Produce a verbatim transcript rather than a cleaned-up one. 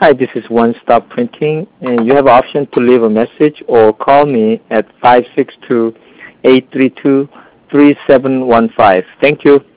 Hi, this is One Stop Printing, and you have option to leave a message or call me at five six two, eight three two, three seven one five. Thank you.